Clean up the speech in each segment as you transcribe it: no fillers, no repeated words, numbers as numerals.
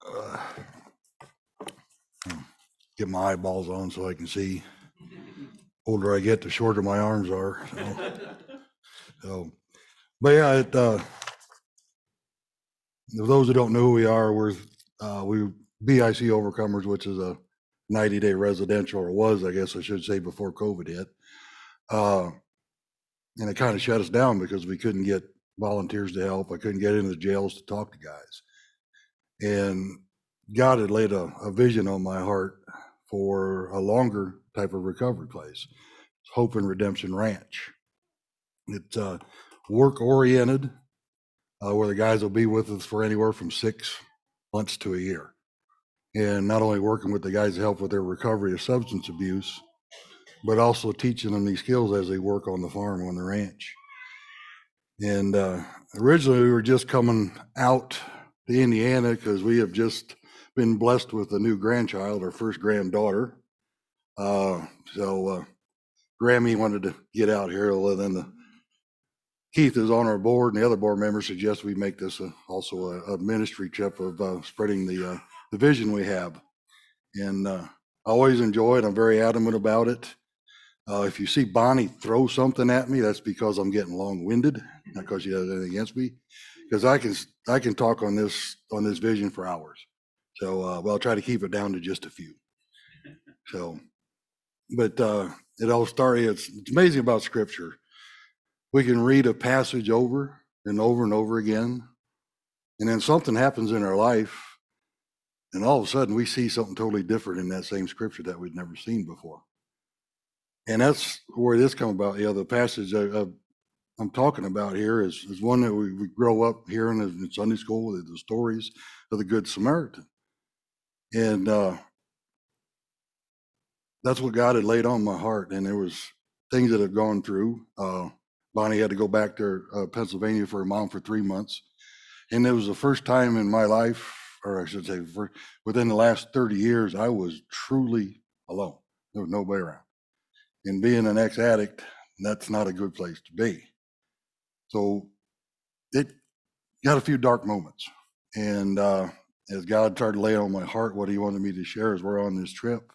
uh, get my eyeballs on so I can see. Older I get, the shorter my arms are. So but yeah, for those who don't know who we are, we BIC Overcomers, which is a 90-day residential, or was, I guess I should say, before COVID hit. And it kind of shut us down because we couldn't get volunteers to help. I couldn't get into the jails to talk to guys. And God had laid a vision on my heart for a longer type of recovery place. It's Hope and Redemption Ranch. It's work oriented, where the guys will be with us for anywhere from 6 months to a year. And not only working with the guys to help with their recovery of substance abuse, but also teaching them these skills as they work on the farm, on the ranch. And originally we were just coming out to Indiana because we have just been blessed with a new grandchild, our first granddaughter. So Grammy wanted to get out here. Well, then Keith is on our board, and the other board members suggest we make this also a ministry trip of spreading the vision we have. And I always enjoy it. I'm very adamant about it. If you see Bonnie throw something at me, that's because I'm getting long-winded, not because she has anything against me. Because I can talk on this vision for hours. So, but I'll try to keep it down to just a few. So, but it all started. It's amazing about Scripture. We can read a passage over and over and over again, and then something happens in our life, and all of a sudden we see something totally different in that same Scripture that we'd never seen before. And that's where this come about. The passage I'm talking about here is one that we grow up hearing in Sunday school, the stories of the Good Samaritan. And that's what God had laid on my heart. And there was things that have gone through. Bonnie had to go back to Pennsylvania for her mom for 3 months. And it was the first time in my life, or I should say within the last 30 years, I was truly alone. There was nobody around. And being an ex-addict, that's not a good place to be. So it got a few dark moments. And as God started laying on my heart what he wanted me to share as we're on this trip,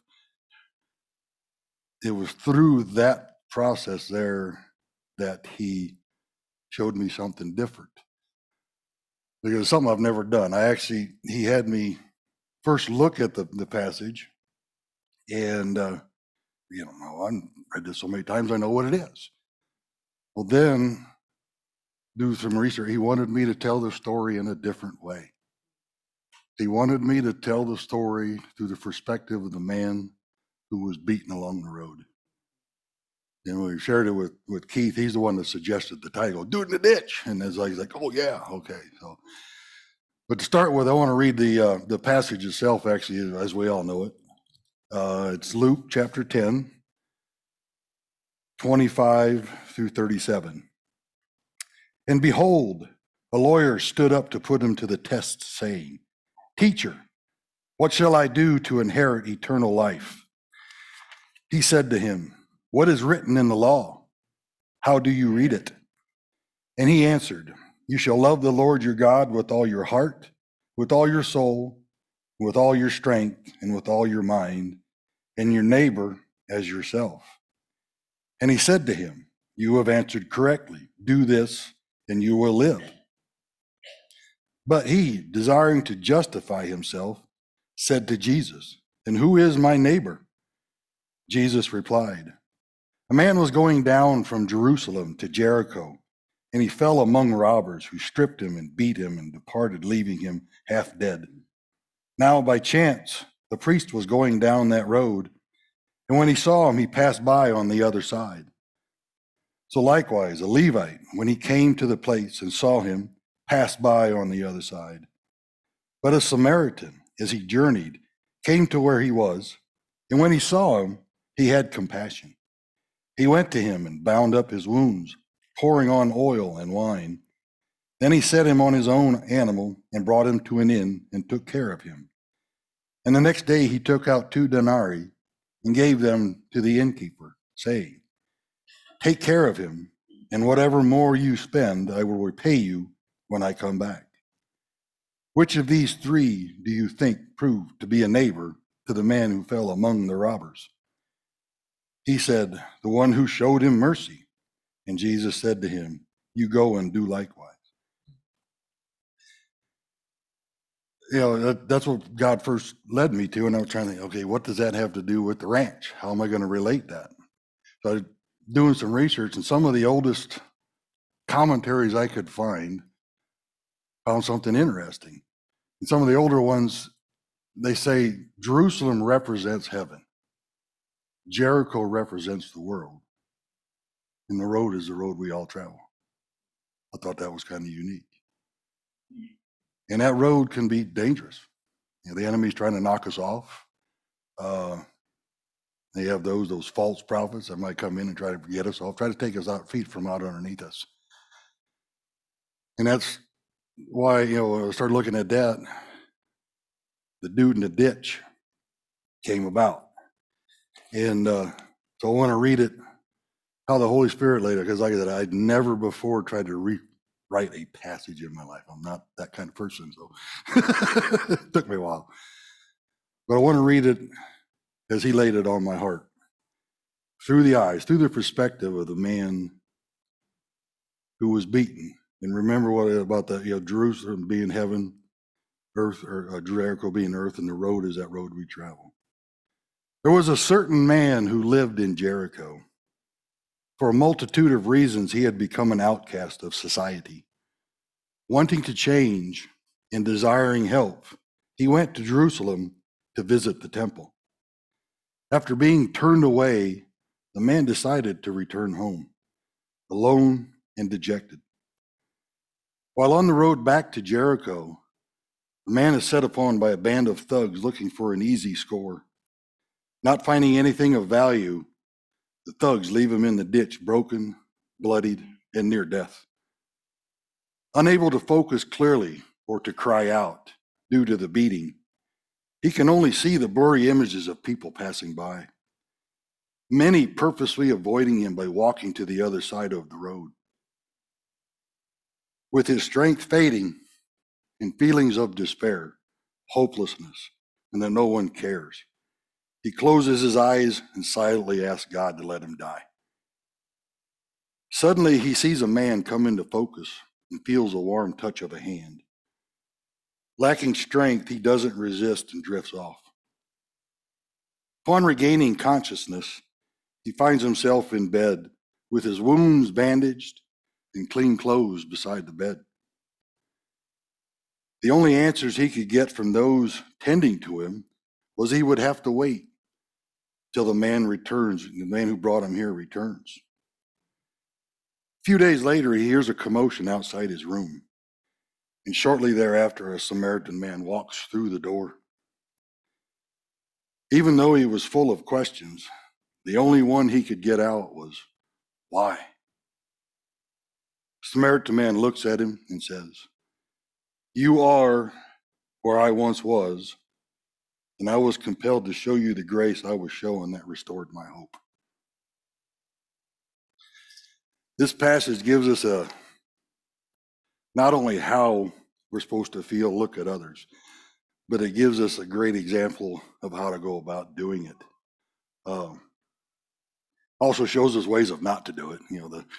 it was through that process there that he showed me something different. Because it's something I've never done. He had me first look at the passage, and I've read this so many times, I know what it is. Well, then do some research. He wanted me to tell the story in a different way. He wanted me to tell the story through the perspective of the man who was beaten along the road. And we shared it with Keith. He's the one that suggested the title, "Do It in the Ditch." And he's like, "Oh yeah, okay." So, but to start with, I want to read the passage itself, actually, as we all know it. It's Luke chapter 10, 25 through 37. And behold, a lawyer stood up to put him to the test, saying, "Teacher, what shall I do to inherit eternal life?" He said to him, "What is written in the law? How do you read it?" And he answered, "You shall love the Lord your God with all your heart, with all your soul, with all your strength, and with all your mind, and your neighbor as yourself." And he said to him, "You have answered correctly. Do this, and you will live." But he, desiring to justify himself, said to Jesus, "And who is my neighbor?" Jesus replied, "A man was going down from Jerusalem to Jericho, and he fell among robbers who stripped him and beat him and departed, leaving him half dead. Now, by chance, the priest was going down that road, and when he saw him, he passed by on the other side. So likewise, a Levite, when he came to the place and saw him, passed by on the other side. But a Samaritan, as he journeyed, came to where he was, and when he saw him, he had compassion. He went to him and bound up his wounds, pouring on oil and wine. Then he set him on his own animal and brought him to an inn and took care of him. And the next day he took out 2 denarii and gave them to the innkeeper, saying, "Take care of him, and whatever more you spend, I will repay you when I come back." Which of these three do you think proved to be a neighbor to the man who fell among the robbers? He said, the one who showed him mercy. And Jesus said to him, you go and do likewise. That's what God first led me to. And I was trying to think, okay, what does that have to do with the ranch? How am I going to relate that? So I was doing some research, and some of the oldest commentaries I could find found something interesting. And some of the older ones, they say Jerusalem represents heaven. Jericho represents the world. And the road is the road we all travel. I thought that was kind of unique. And that road can be dangerous. The enemy's trying to knock us off. They have those false prophets that might come in and try to get us off, try to take us out, feet from out underneath us. And that's why, I started looking at that. The dude in the ditch came about. And so I want to read it, how the Holy Spirit laid it, because like I said, I'd never before tried to rewrite a passage in my life. I'm not that kind of person, so it took me a while. But I want to read it as he laid it on my heart. Through the perspective of the man who was beaten. And remember what about the Jerusalem being heaven, earth, or Jericho being earth, and the road is that road we travel. There was a certain man who lived in Jericho. For a multitude of reasons, he had become an outcast of society. Wanting to change and desiring help, he went to Jerusalem to visit the temple. After being turned away, the man decided to return home, alone and dejected. While on the road back to Jericho, the man is set upon by a band of thugs looking for an easy score. Not finding anything of value, the thugs leave him in the ditch, broken, bloodied, and near death. Unable to focus clearly or to cry out due to the beating, he can only see the blurry images of people passing by. Many purposely avoiding him by walking to the other side of the road. With his strength fading and feelings of despair, hopelessness, and that no one cares, he closes his eyes and silently asks God to let him die. Suddenly, he sees a man come into focus and feels a warm touch of a hand. Lacking strength, he doesn't resist and drifts off. Upon regaining consciousness, he finds himself in bed with his wounds bandaged and clean clothes beside the bed. The only answers he could get from those tending to him was he would have to wait till the man returns, the man who brought him here returns. A few days later, he hears a commotion outside his room, and shortly thereafter, a Samaritan man walks through the door. Even though he was full of questions, the only one he could get out was, why? The Samaritan man looks at him and says, you are where I once was, and I was compelled to show you the grace I was showing that restored my hope. This passage gives us not only how we're supposed to feel, look at others, but it gives us a great example of how to go about doing it. Also shows us ways of not to do it.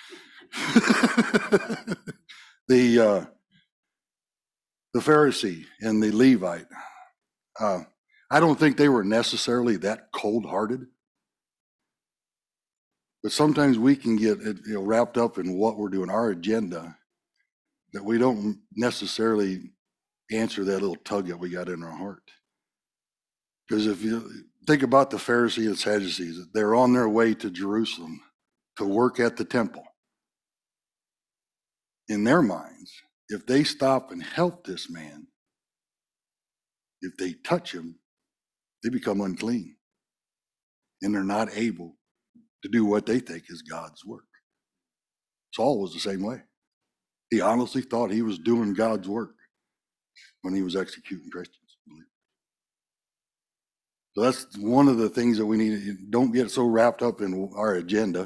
The Pharisee and the Levite. I don't think they were necessarily that cold-hearted, but sometimes we can get wrapped up in what we're doing, our agenda, that we don't necessarily answer that little tug that we got in our heart. Because if you think about the Pharisees and Sadducees, they're on their way to Jerusalem to work at the temple. In their minds, if they stop and help this man, if they touch him, they become unclean. And they're not able to do what they think is God's work. Saul was the same way. He honestly thought he was doing God's work when he was executing Christians. So that's one of the things that we need. Don't get so wrapped up in our agenda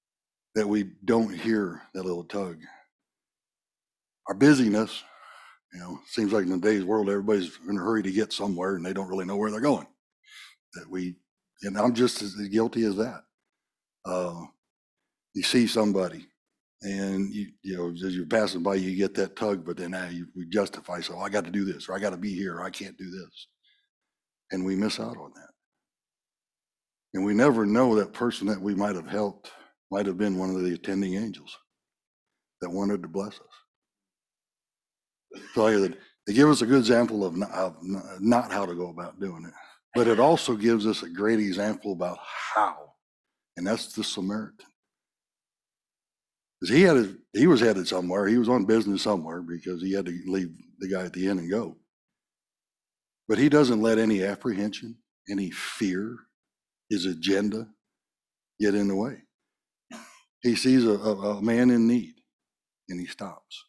that we don't hear that little tug. Our busyness Seems like in today's world, everybody's in a hurry to get somewhere and they don't really know where they're going. And I'm just as guilty as that. You see somebody and as you're passing by, you get that tug, but then we justify, so I got to do this, or I got to be here, or I can't do this. And we miss out on that. And we never know that person that we might have helped might have been one of the attending angels that wanted to bless us. So they give us a good example of not how to go about doing it, but it also gives us a great example about how, and that's the Samaritan. Because he was headed somewhere. He was on business somewhere because he had to leave the guy at the inn and go. But he doesn't let any apprehension, any fear, his agenda get in the way. He sees a man in need and he stops.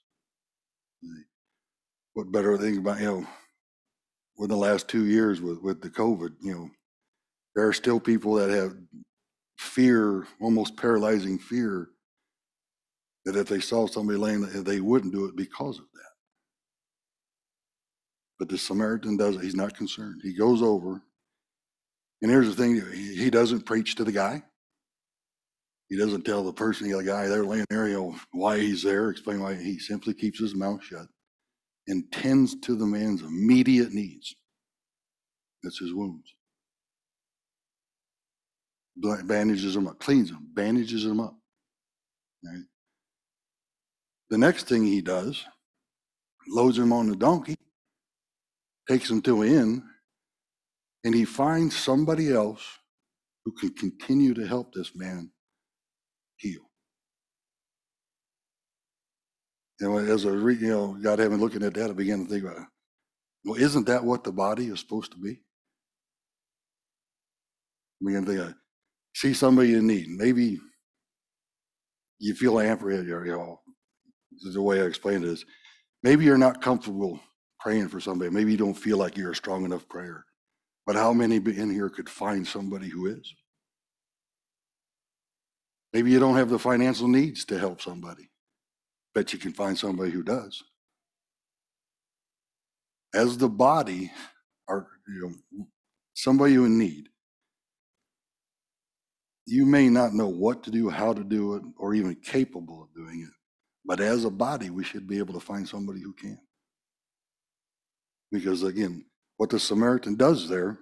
What better thing about, with the last 2 years with the COVID, there are still people that have fear, almost paralyzing fear, that if they saw somebody laying there, they wouldn't do it because of that. But the Samaritan does it. He's not concerned. He goes over. And here's the thing, he doesn't preach to the guy. He doesn't tell the person, the guy there laying there, why he's there, explain why. He simply keeps his mouth shut and tends to the man's immediate needs. That's his wounds. Bandages them up, cleans them, bandages them up. Right? The next thing he does, loads him on the donkey, takes him to an inn, and he finds somebody else who can continue to help this man heal. As I got having looking at that, I began to think about, well, isn't that what the body is supposed to be? I began to think, see somebody in need. Maybe you feel apprehensive, the way I explained it is, maybe you're not comfortable praying for somebody. Maybe you don't feel like you're a strong enough prayer. But how many in here could find somebody who is? Maybe you don't have the financial needs to help somebody. Bet you can find somebody who does. As the body, somebody in need, you may not know what to do, how to do it, or even capable of doing it. But as a body, we should be able to find somebody who can. Because again, what the Samaritan does there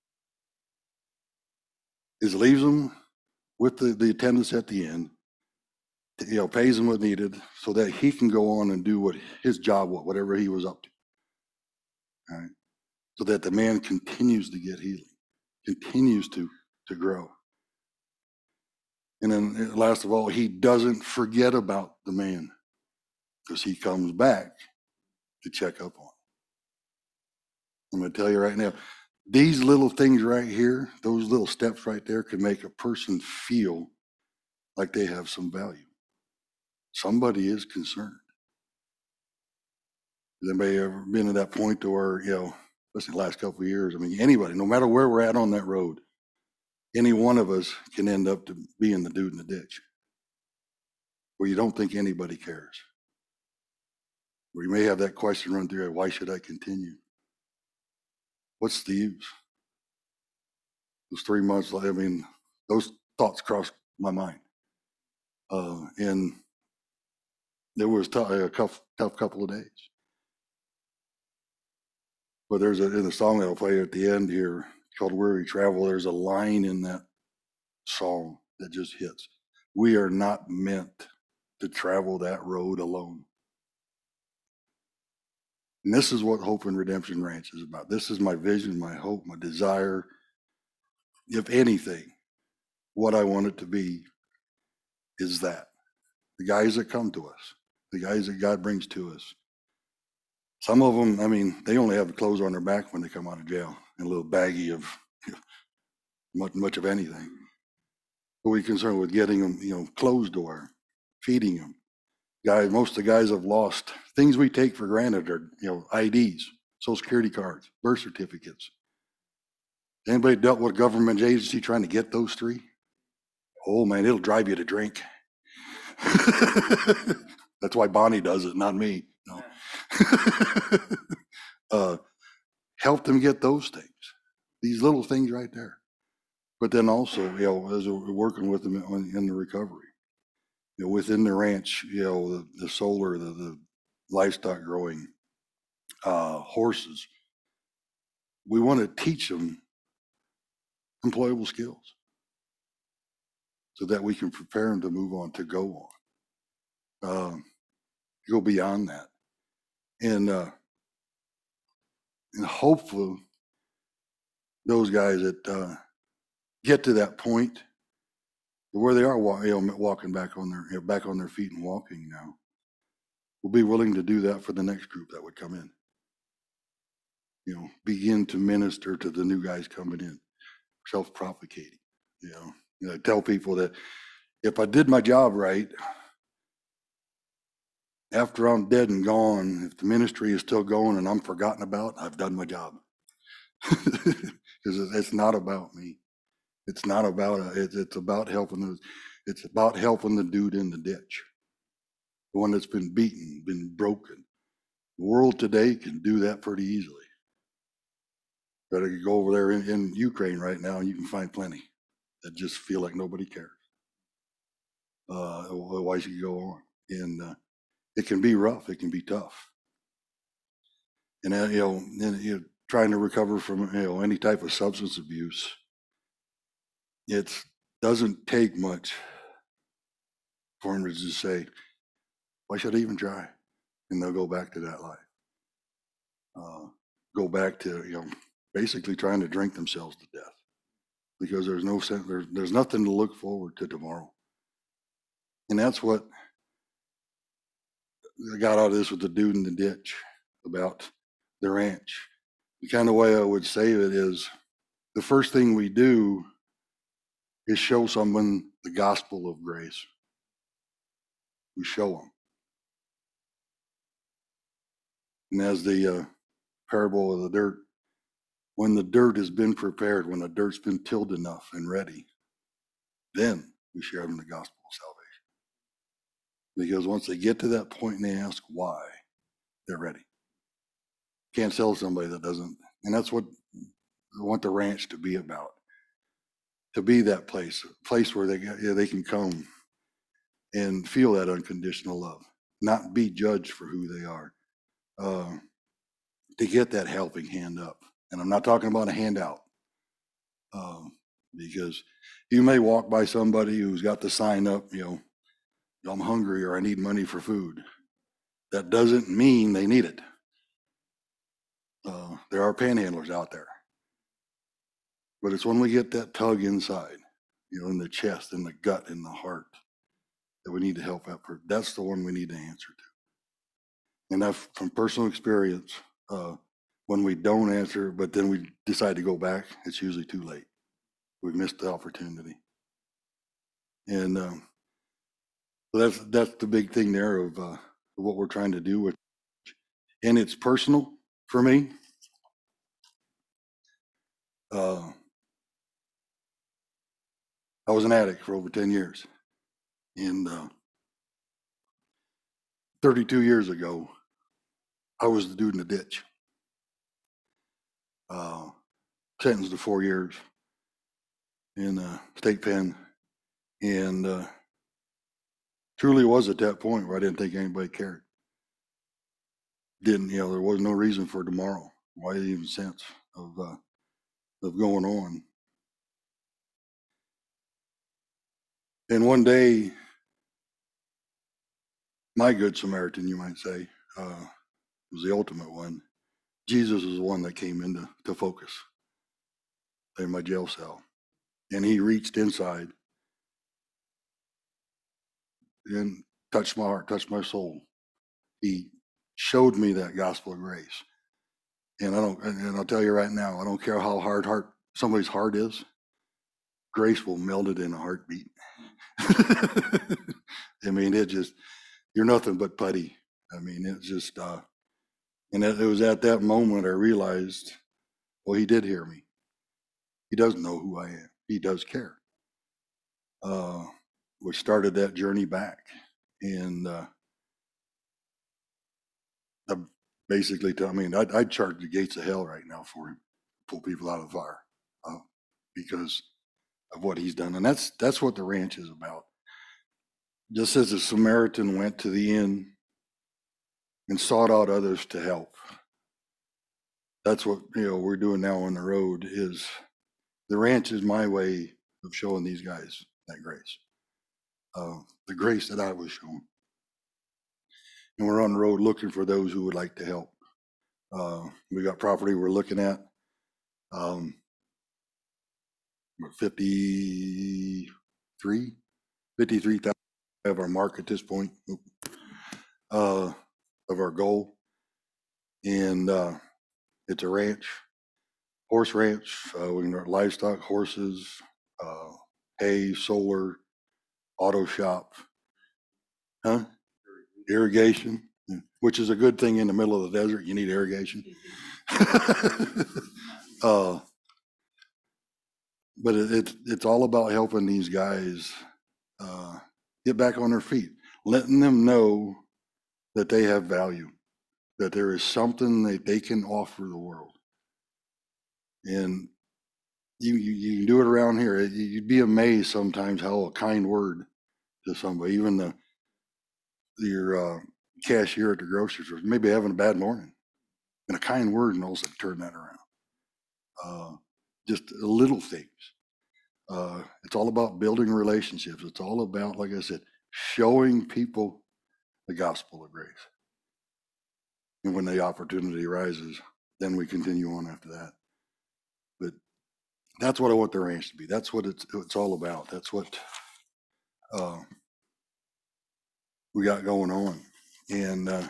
is leaves them with the attendants at the inn, pays them what needed so that he can go on and do what his job was, whatever he was up to. All right. So that the man continues to get healing, continues to grow. And then last of all, he doesn't forget about the man because he comes back to check up on him. I'm going to tell you right now, these little things right here, those little steps right there can make a person feel like they have some value. Somebody is concerned. Has anybody ever been to that point to where, listen, the last couple of years, anybody, no matter where we're at on that road, any one of us can end up to being the dude in the ditch where you don't think anybody cares. Where you may have that question run through, why should I continue? What's the use? Those 3 months, those thoughts crossed my mind. And there was a tough couple of days. But there's in the song that I'll play at the end here called Weary Travel, there's a line in that song that just hits. We are not meant to travel that road alone. And this is what Hope and Redemption Ranch is about. This is my vision, my hope, my desire. If anything, what I want it to be is that. The guys that come to us, the guys that God brings to us. Some of them, they only have the clothes on their back when they come out of jail and a little baggie of much of anything. But we're concerned with getting them, clothes to wear, feeding them. Most of the guys have lost things we take for granted are, IDs, Social Security cards, birth certificates. Anybody dealt with a government agency trying to get those three? Oh man, it'll drive you to drink. That's why Bonnie does it, not me. No. Help them get those things, these little things right there. But then also, as we're working with them in the recovery, within the ranch, the solar, the livestock growing, horses, we want to teach them employable skills so that we can prepare them to move on, to go on, go beyond that. And hopefully those guys that get to that point where they are walking back on their feet and walking now will be willing to do that for the next group that would come in. Begin to minister to the new guys coming in, self-propagating. I tell people that if I did my job right, after I'm dead and gone, if the ministry is still going and I'm forgotten about, I've done my job. Because it's not about me. It's not about it's about helping it's about helping the dude in the ditch, the one that's been beaten, been broken. The world today can do that pretty easily. Better go over there in Ukraine right now, and you can find plenty that just feel like nobody cares. Otherwise, you go on, and it can be rough. It can be tough, and trying to recover from any type of substance abuse. It doesn't take much for them to just say, "Why should I even try?" And they'll go back to that life. Go back to basically trying to drink themselves to death because there's no sense. There's nothing to look forward to tomorrow, and that's what I got out of this with the dude in the ditch about the ranch. The kind of way I would say it is, the first thing we do is show someone the gospel of grace. We show them. And as the parable of the dirt, when the dirt has been prepared, when the dirt's been tilled enough and ready, then we share them the gospel of salvation. Because once they get to that point and they ask why, they're ready. Can't sell somebody that doesn't. And that's what I want the ranch to be about. To be that place where they can come and feel that unconditional love, not be judged for who they are, to get that helping hand up. And I'm not talking about a handout, because you may walk by somebody who's got the sign up, I'm hungry or I need money for food. That doesn't mean they need it. There are panhandlers out there. But it's when we get that tug inside, in the chest, in the gut, in the heart, that we need to help that person. That's the one we need to answer to. And that, from personal experience, when we don't answer, but then we decide to go back, it's usually too late. We've missed the opportunity. And so that's the big thing there of what we're trying to do with. And it's personal for me. I was an addict for over 10 years. And 32 years ago, I was the dude in the ditch. Sentenced to 4 years in state pen. And truly was at that point where I didn't think anybody cared. There was no reason for tomorrow. Why even sense of going on? And one day, my good Samaritan, you might say, was the ultimate one. Jesus is the one that came into focus in my jail cell. And he reached inside and touched my heart, touched my soul. He showed me that gospel of grace. And I'll tell you right now, I don't care how hard somebody's heart is, grace will melt it in a heartbeat. I mean, you're nothing but putty. I mean, it's just, and it was at that moment I realized, well, he did hear me. He does know who I am. He does care. Which started that journey back. And basically tell me, I'd charge the gates of hell right now for him, pull people out of the fire, because of what he's done. And that's what the ranch is about. Just as the Samaritan went to the inn and sought out others to help, that's what we're doing now on the road. Is the ranch is my way of showing these guys that grace, the grace that I was shown. And we're on the road looking for those who would like to help. We got property we're looking at. 53,000 of our mark at this point, of our goal. And it's a ranch, horse ranch. We can run livestock, horses, hay, solar, auto shop, irrigation, which is a good thing in the middle of the desert. You need irrigation. But it's all about helping these guys get back on their feet, letting them know that they have value, that there is something that they can offer the world. And you can do it around here. You'd be amazed sometimes how a kind word to somebody, even your cashier at the grocery store, maybe having a bad morning, and a kind word and also turn that around. Just little things. It's all about building relationships. It's all about, like I said, showing people the gospel of grace. And when the opportunity arises, then we continue on after that. But that's what I want the ranch to be. That's what it's all about. That's what we got going on. And like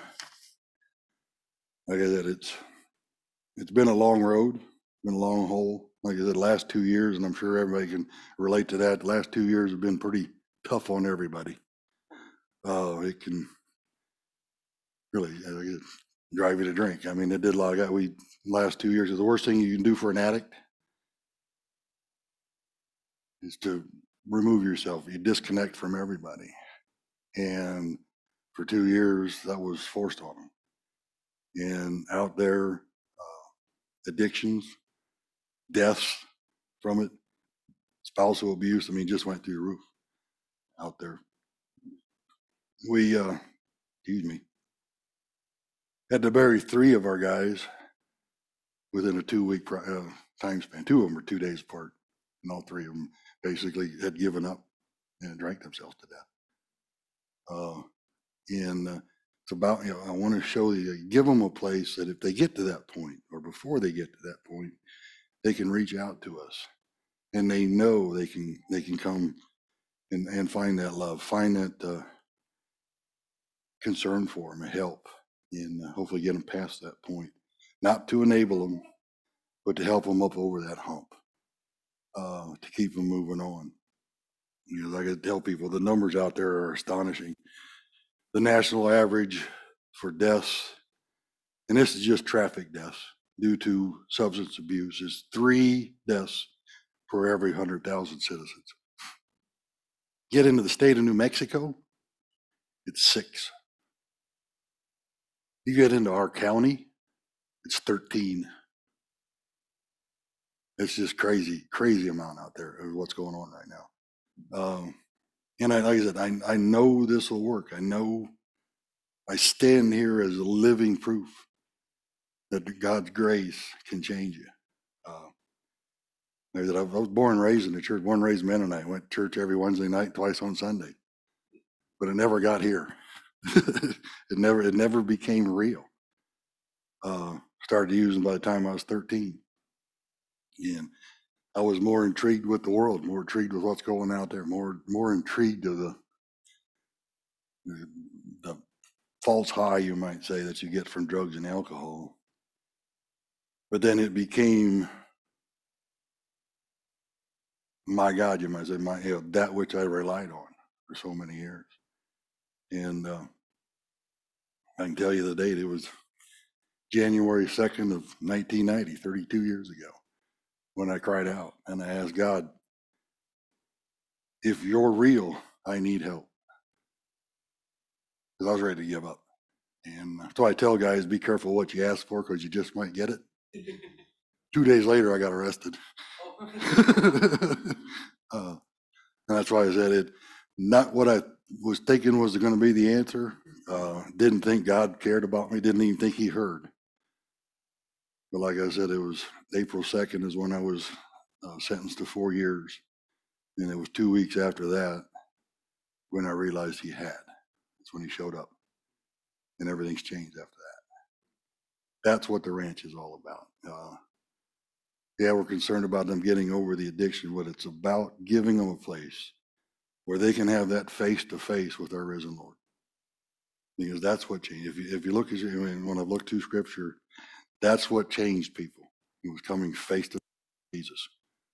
I said, it's been a long road, been a long haul. Like I said, the last 2 years, and I'm sure everybody can relate to that. The last 2 years have been pretty tough on everybody. It can really drive you to drink. I mean, it did a lot of that. Last 2 years is the worst thing you can do for an addict is to remove yourself. You disconnect from everybody. And for 2 years, that was forced on them. And out there, addictions, deaths from it, spousal abuse. I mean, just went through the roof out there. We, had to bury 3 of our guys within a 2-week time span. 2 of them were 2 days apart, and all 3 of them basically had given up and drank themselves to death. And it's about, I want to show you, give them a place that if they get to that point, or before they get to that point, they can reach out to us, and they know they can come and find that love, find that concern for them, and help, and hopefully get them past that point. Not to enable them, but to help them up over that hump, to keep them moving on. Like I tell people, the numbers out there are astonishing. The national average for deaths, and this is just traffic deaths due to substance abuse, is 3 deaths for every 100,000 citizens. Get into the state of New Mexico, it's 6. You get into our county, it's 13. It's just crazy amount out there of what's going on right now. And like I said, I know this will work. I know I stand here as a living proof that God's grace can change you. I was born and raised in the church, born and raised Mennonite. Went to church every Wednesday night, twice on Sunday. But it never got here. It never became real. Started using by the time I was 13. And I was more intrigued with the world, more intrigued with what's going out there, more intrigued of the false high, you might say, that you get from drugs and alcohol. But then it became, my God, you might say, that which I relied on for so many years. And I can tell you the date. It was January 2nd of 1990, 32 years ago, when I cried out and I asked God, if you're real, I need help. Because I was ready to give up. And so I tell guys, be careful what you ask for because you just might get it. 2 days later, I got arrested. And that's why I said it, not what I was thinking was going to be the answer. Didn't think God cared about me, didn't even think he heard. But like I said, it was April 2nd is when I was sentenced to 4 years. And it was 2 weeks after that when I realized he had. That's when he showed up. And everything's changed after that. That's what the ranch is all about. Yeah, we're concerned about them getting over the addiction, but it's about giving them a place where they can have that face-to-face with our risen Lord. Because that's what changed. If you look at when I look through Scripture, that's what changed people. It was coming face-to-face with Jesus.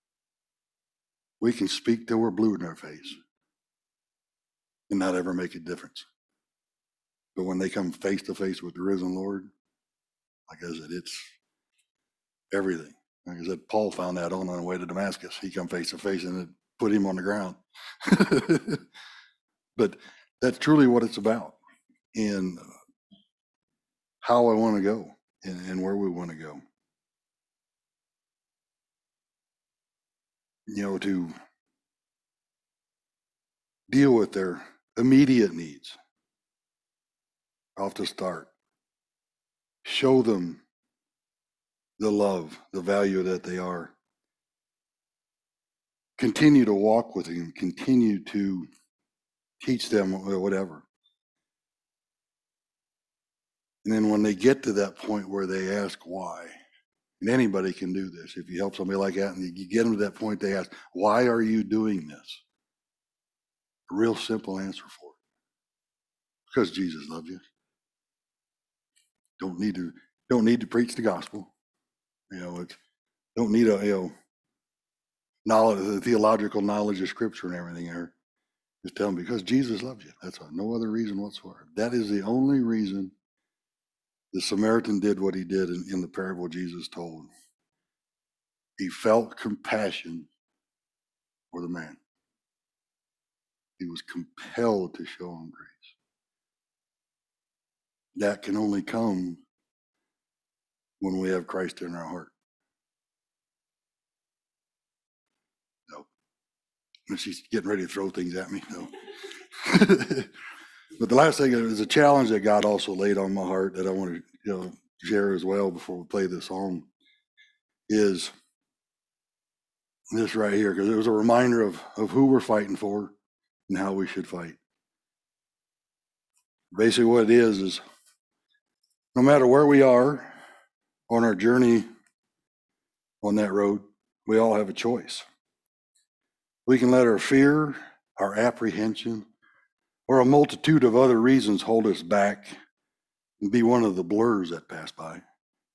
We can speak till we're blue in our face and not ever make a difference. But when they come face-to-face with the risen Lord, like I said, it's everything. Like I said, Paul found that on the way to Damascus. He come face-to-face and it put him on the ground. But that's truly what it's about, and how I want to go, and where we want to go. You know, to deal with their immediate needs off the start. Show them the love, the value that they are. Continue to walk with them, continue to teach them whatever. And then when they get to that point where they ask why, and anybody can do this, if you help somebody like that and you get them to that point, they ask, why are you doing this? A real simple answer for it. Because Jesus loves you. Don't need to preach the gospel. You know, don't need a knowledge, the theological knowledge of Scripture and everything there. Just tell them because Jesus loves you. That's all. No other reason whatsoever. That is the only reason the Samaritan did what he did in the parable Jesus told. He felt compassion for the man. He was compelled to show him grace. That can only come when we have Christ in our heart. She's getting ready to throw things at me. So. But the last thing is a challenge that God also laid on my heart that I want to share as well before we play this song is this right here, because it was a reminder of who we're fighting for and how we should fight. Basically what it is no matter where we are on our journey on that road, we all have a choice. We can let our fear, our apprehension, or a multitude of other reasons hold us back and be one of the blurs that pass by.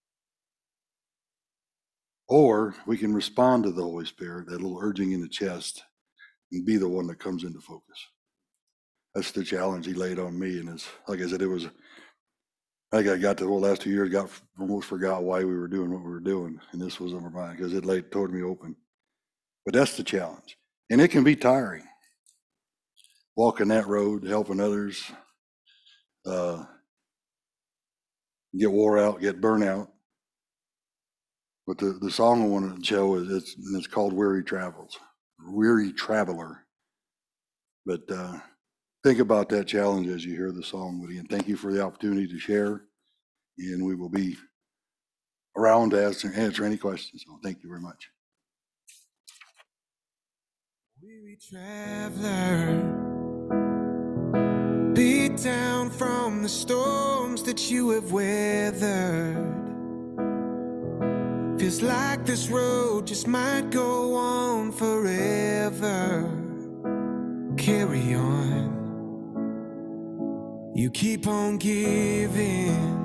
Or we can respond to the Holy Spirit, that little urging in the chest, and be the one that comes into focus. That's the challenge he laid on me. And it's like I said, it was, I got to the last 2 years, almost forgot why we were doing what we were doing. And this was over mine because it laid toward me open. But that's the challenge. And it can be tiring. Walking that road, helping others, get wore out, get burnt out. But the song I want to show is it's called Weary Travels, Weary Traveler. But think about that challenge as you hear the song, Woody, and thank you for the opportunity to share. And we will be around to answer any questions. So thank you very much. Weary traveler, beat down from the storms that you have weathered. Feels like this road just might go on forever. Carry on. You keep on giving,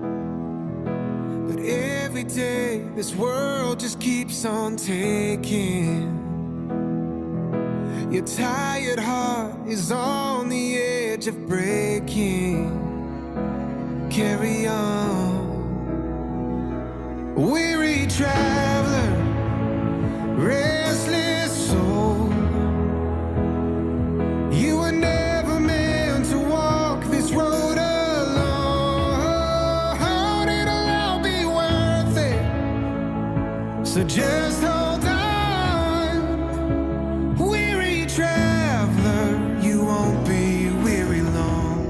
but every day this world just keeps on taking. Your tired heart is on the edge of breaking. Carry on. Weary traveler, restless soul, you were never meant to walk this road alone. So just hold on, weary traveler, you won't be weary long.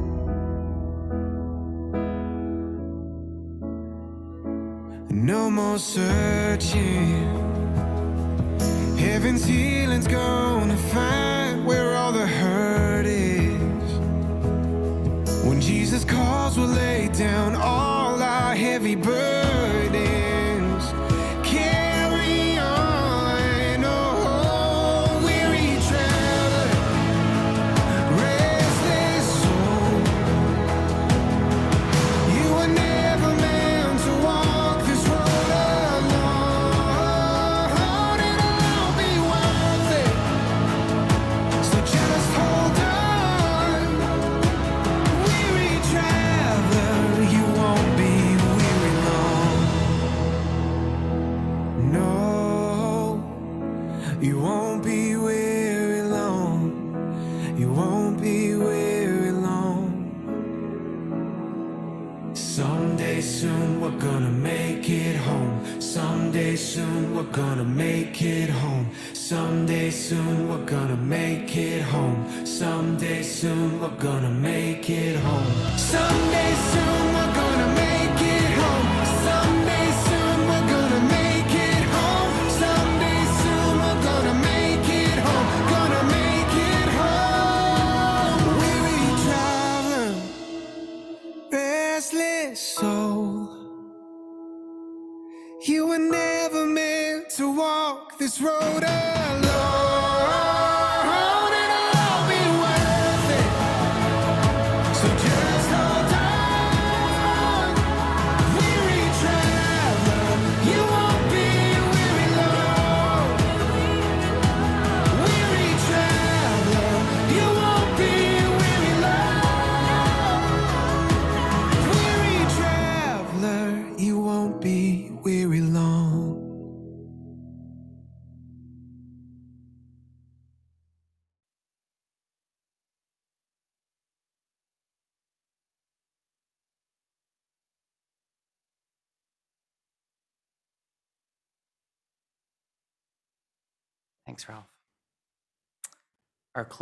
No more searching, heaven's healing's gonna find where all the hurt is. When Jesus calls, we'll lay down all our heavy burdens. Carry on, oh, weary traveler, restless soul. You were never meant to walk this road alone. It'll all be worth it. So just hold on, weary traveler, you won't be weary long. No, you won't be weary long. You won't be weary long. Someday soon we're gonna make it home. Someday soon we're gonna make it home. Someday soon we're gonna make it home. Someday soon we're gonna make it home. Someday soon we're gonna make it home. Someday soon we're gonna make it home. Someday soon we're gonna make it home. Gonna make it home. Weary traveler, restless soul. You were never meant to walk this road alone. It'll all be worth it. So just hold on, weary traveler, you won't be weary long. Weary traveler, you won't be weary long. Weary traveler, you won't be weary long. Thanks, Ralph. Our closing